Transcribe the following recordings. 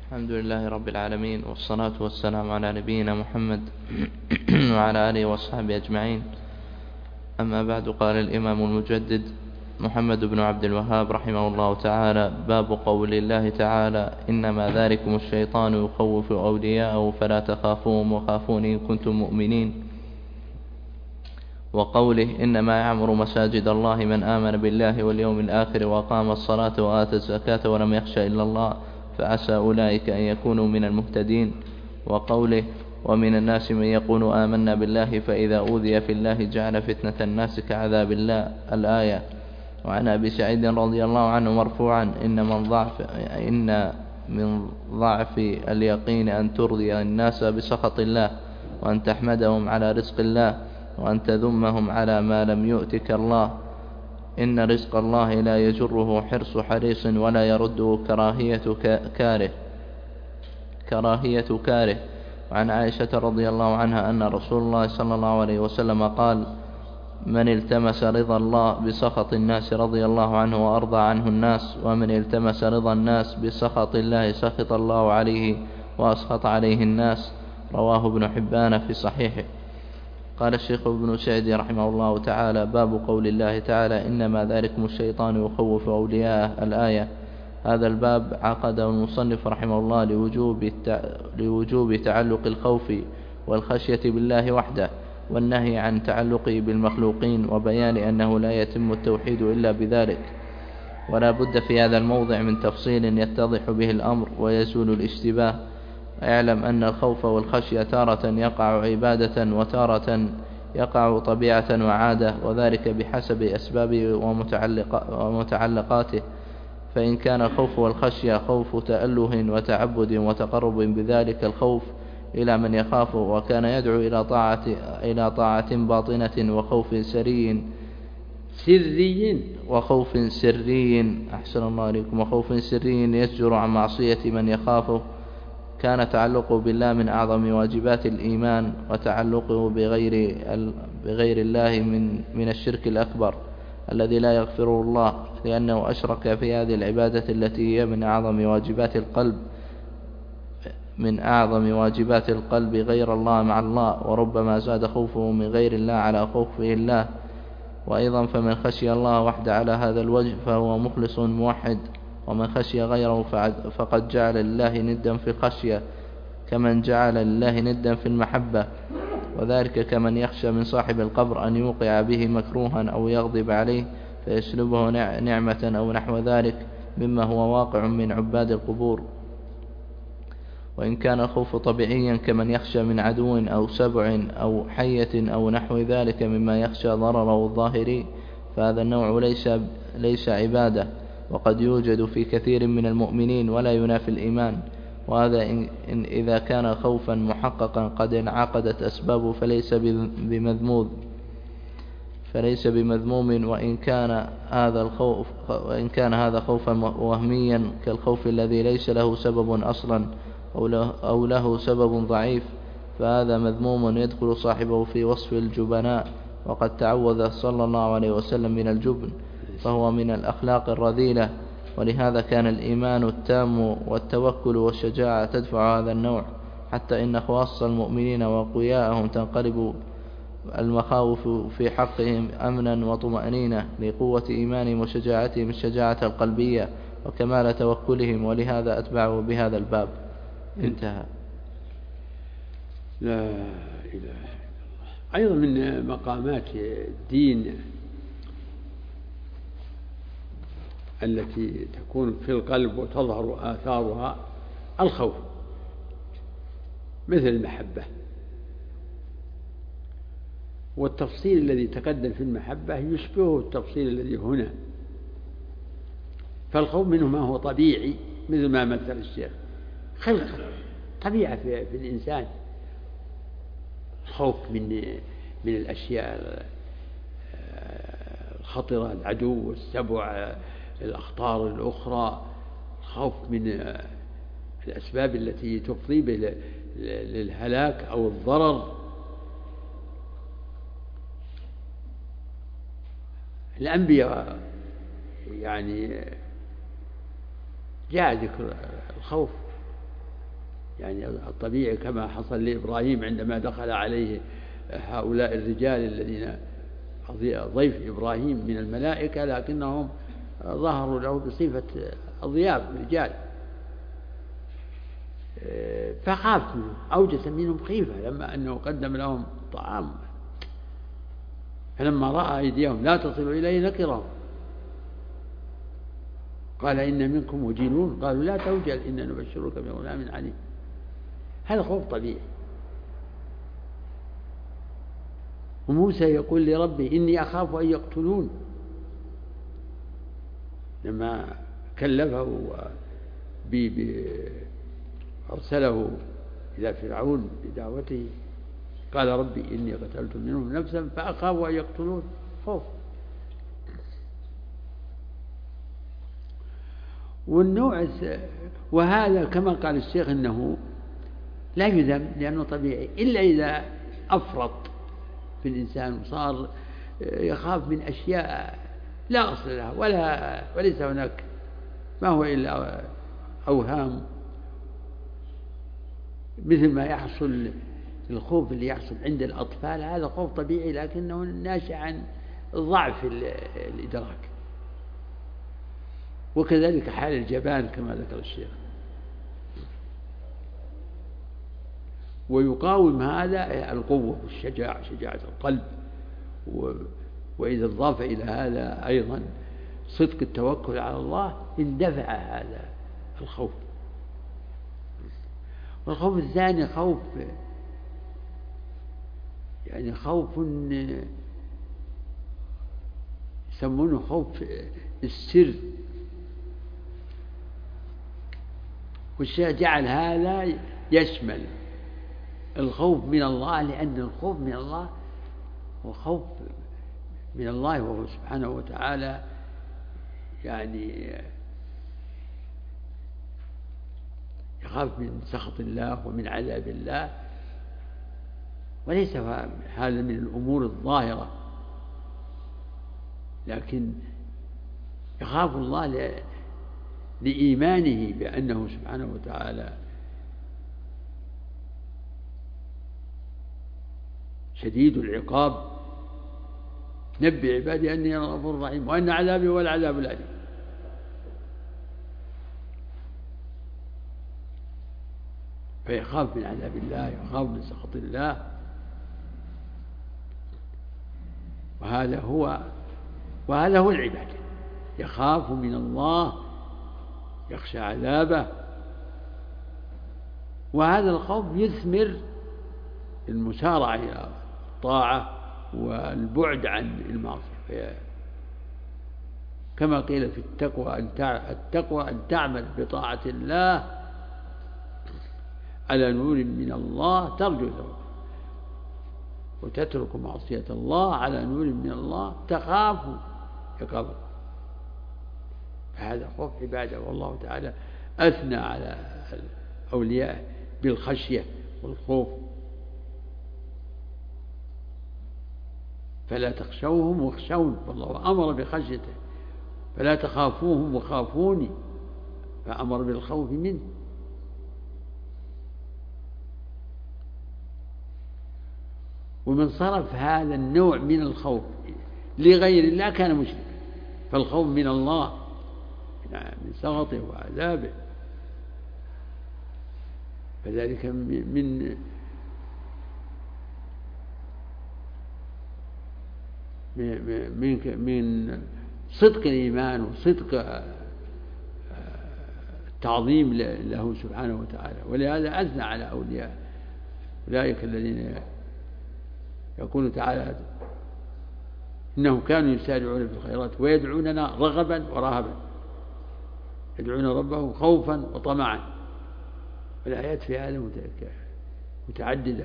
الحمد لله رب العالمين، والصلاة والسلام على نبينا محمد وعلى آله وصحبه أجمعين. أما بعد، قال الإمام المجدد محمد بن عبد الوهاب رحمه الله تعالى: باب قول الله تعالى: إنما ذلكم الشيطان يخوف أولياءه فلا تخافوهم وخافون إن كنتم مؤمنين. وقوله: إنما يعمر مساجد الله من آمن بالله واليوم الآخر وأقام الصلاة وآتى الزكاة ولم يخش إلا الله فعسى أولئك أن يكونوا من المهتدين. وقوله: ومن الناس من يقول آمنا بالله فإذا أوذي في الله جعل فتنة الناس كعذاب الله، الآية. وعن أبي سعيد رضي الله عنه مرفوعا: إن من ضعف اليقين أن ترضي الناس بسخط الله، وأن تحمدهم على رزق الله، وأن تذمهم على ما لم يؤتك الله. إن رزق الله لا يجره حرص حريص ولا يرده كراهية كاره. وعن عائشة رضي الله عنها أن رسول الله صلى الله عليه وسلم قال: من التمس رضا الله بسخط الناس رضي الله عنه وأرضى عنه الناس، ومن التمس رضا الناس بسخط الله سخط الله عليه وأسخط عليه الناس. رواه ابن حبان في صحيحه. قال الشيخ ابن سعدي رحمه الله تعالى: باب قول الله تعالى: إنما ذلكم الشيطان يخوف أولياءه، الآية. هذا الباب عقده المصنف رحمه الله لوجوب تعلق الخوف والخشية بالله وحده، والنهي عن تعلقه بالمخلوقين، وبيان أنه لا يتم التوحيد إلا بذلك. ولا بد في هذا الموضع من تفصيل يتضح به الأمر ويزول الاشتباه. اعلم أن الخوف والخشية تارة يقع عبادة وتارة يقع طبيعة وعادة، وذلك بحسب أسبابه ومتعلقاته. فإن كان الخوف والخشية خوف تأله وتعبد وتقرب بذلك الخوف إلى من يخاف، وكان يدعو إلى طاعة باطنة وخوف سري أحسن الله عليكم، وخوف سري يزجر عن معصية من يخافه، كان تعلقه بالله من أعظم واجبات الإيمان، وتعلقه بغير الله من الشرك الأكبر الذي لا يغفره الله، لأنه أشرك في هذه العبادة التي هي من أعظم واجبات القلب غير الله مع الله، وربما زاد خوفه من غير الله على خوفه الله. وأيضا فمن خشي الله وحده على هذا الوجه فهو مخلص موحد، ومن خشي غيره فقد جعل لله ندا في الخشية كمن جعل لله ندا في المحبة، وذلك كمن يخشى من صاحب القبر أن يوقع به مكروها أو يغضب عليه فيسلبه نعمة أو نحو ذلك مما هو واقع من عباد القبور. وإن كان الخوف طبيعيا كمن يخشى من عدو أو سبع أو حية أو نحو ذلك مما يخشى ضرره الظاهري، فهذا النوع ليس عبادة، وقد يوجد في كثير من المؤمنين ولا ينافي الإيمان. وهذا إذا كان خوفا محققا قد انعقدت أسبابه فليس بمذموم. وإن كان هذا خوفا وهميا كالخوف الذي ليس له سبب أصلا أو له سبب ضعيف، فهذا مذموم يدخل صاحبه في وصف الجبناء، وقد تعوذ صلى الله عليه وسلم من الجبن، فهو من الأخلاق الرذيلة. ولهذا كان الإيمان التام والتوكل والشجاعة تدفع هذا النوع، حتى إن خواص المؤمنين وأقوياءهم تنقلب المخاوف في حقهم أمنا وطمأنينة لقوة إيمانهم وشجاعتهم الشجاعة القلبية وكمال توكلهم، ولهذا أتبعوا بهذا الباب. انتهى. لا إله إلا الله. أيضا من مقامات الدين التي تكون في القلب وتظهر آثارها الخوف، مثل المحبة. والتفصيل الذي تقدم في المحبة يشبهه التفصيل الذي هنا. فالخوف منه ما هو طبيعي، مثل ما مثل الشيخ، خلقة طبيعة في الإنسان، خوف من الأشياء الخطرة، العدو، السبع، الأخطار الأخرى، خوف من الأسباب التي تفضي به للهلاك أو الضرر. الأنبياء يعني جاء ذكر الخوف يعني الطبيعي كما حصل لإبراهيم عندما دخل عليه هؤلاء الرجال الذين ضيف إبراهيم من الملائكة، لكنهم ظهروا له بصفة أضياف رجال، فخاف منهم، أوجس منهم خيفة لما أنه قدم لهم طعام، فلما رأى أيديهم لا تصل إليه نكرهم، قال إن منكم وجلون، قالوا لا توجل إنا نبشرك بغلام عليم. هذا خوف طبيعي. وموسى يقول لربه إني أخاف أن يقتلون، لما كلفه أرسله إلى فرعون بدعوته قال ربي إني قتلت منهم نفسا فأخاف أن يقتلون، خوف. والنوع وهذا كما قال الشيخ إنه لا يذم لأنه طبيعي، إلا إذا أفرط في الإنسان وصار يخاف من أشياء لا أصل لها وليس هناك ما هو إلا أوهام، مثل ما يحصل الخوف اللي يحصل عند الأطفال، هذا خوف طبيعي لكنه ناشئ عن ضعف الإدراك. وكذلك حال الجبان كما ذكر الشيخ. ويقاوم هذا القوة والشجاعة، شجاعة القلب، وإذا اضاف إلى هذا أيضا صدق التوكل على الله اندفع هذا الخوف. والخوف الثاني خوف يعني خوف يسمونه خوف السر، والشيخ جعل هذا يشمل الخوف من الله، لأن الخوف من الله هو خوف من الله وهو سبحانه وتعالى يعني يخاف من سخط الله ومن عذاب الله، وليس هذا من الأمور الظاهرة، لكن يخاف الله لإيمانه بأنه سبحانه وتعالى شديد العقاب، نبئ عبادي أني أنا الغفور الرحيم وأن عذابي هو العذاب الأليم. فيخاف من عذاب الله، يخاف من سخط الله، وهذا هو العبادة. يخاف من الله، يخشى عذابه، وهذا الخوف يثمر المسارعة إلى الطاعة والبعد عن المعصية. كما قيل في التقوى أن تعمل بطاعة الله على نور من الله ترجو ثوابه، وتترك معصية الله على نور من الله تخاف عقابه. فهذا خوف عبادة، والله تعالى أثنى على أولياءه بالخشية والخوف. فلا تخشوهم واخشون، والله أمر بخشيته. فلا تخافوهم وخافوني، فأمر بالخوف منه. ومن صرف هذا النوع من الخوف لغير الله كان مشركا. فالخوف من الله من سخطه وعذابه، فذلك من صدق الإيمان وصدق التعظيم له سبحانه وتعالى. ولهذا أثنى على أولياء أولئك الذين يقول تعالى إنهم كانوا يسارعون في الخيرات ويدعوننا رغبا ورهبا، يدعون ربهم خوفا وطمعا. والآيات في هذا متعددة.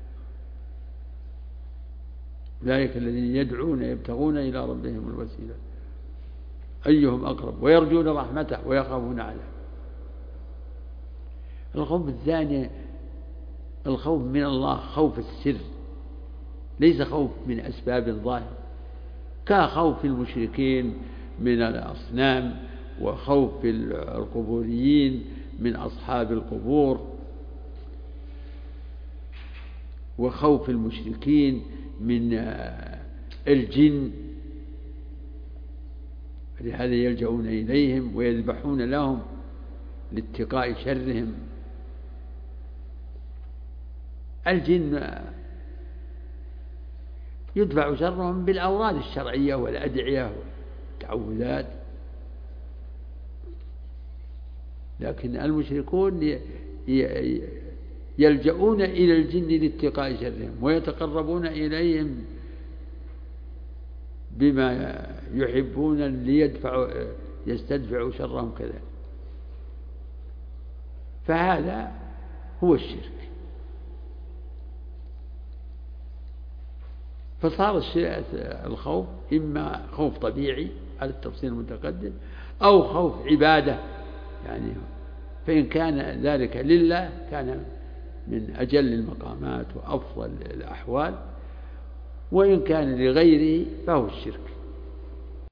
أولئك الذين يدعون يبتغون إلى ربهم الوسيلة أيهم أقرب ويرجون رحمته ويخافون عذابه. الخوف الثاني الخوف من الله، خوف السر، ليس خوف من أسباب الظاهر كخوف المشركين من الأصنام وخوف القبوريين من أصحاب القبور وخوف المشركين من الجن، لهذا يلجؤون إليهم ويذبحون لهم لاتقاء شرهم. الجن يدفع شرهم بالأوراد الشرعية والأدعية والتعوذات، لكن المشركون يلجؤون إلى الجن لاتقاء شرهم ويتقربون إليهم بما يحبون يستدفعوا شرهم كذلك. فهذا هو الشرك. فصار الخوف إما خوف طبيعي على التفصيل المتقدم أو خوف عبادة، يعني فإن كان ذلك لله كان من أجل المقامات وأفضل الأحوال، وإن كان لغيره فهو الشرك.